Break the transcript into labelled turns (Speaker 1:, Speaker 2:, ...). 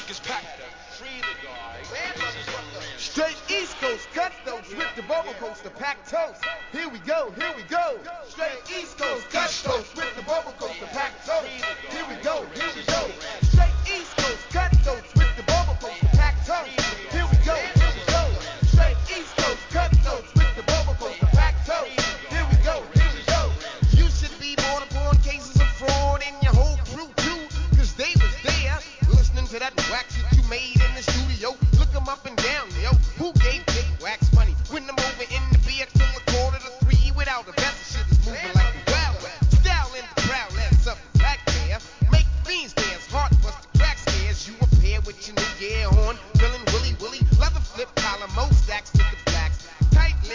Speaker 1: is packed.
Speaker 2: Straight East Coast cutthroats with the bubble coats, the packed toast. Here we go, here we go. Straight East Coast cutthroats with the bubble coats.